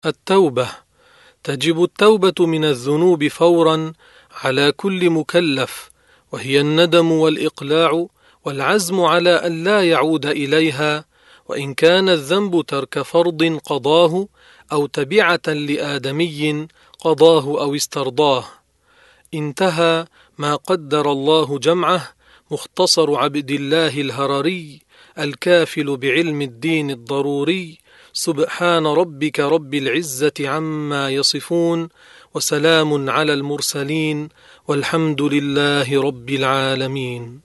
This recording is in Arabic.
التوبة. تجب التوبة من الذنوب فورا على كل مكلف، وهي الندم والإقلاع والعزم على أن لا يعود إليها، وإن كان الذنب ترك فرض قضاه أو تبعة لآدمي قضاه أو استرضاه. انتهى ما قدر الله جمعه. مختصر عبد الله الهرري الكافل بعلم الدين الضروري. سبحان ربك رب العزة عما يصفون، وسلام على المرسلين، والحمد لله رب العالمين.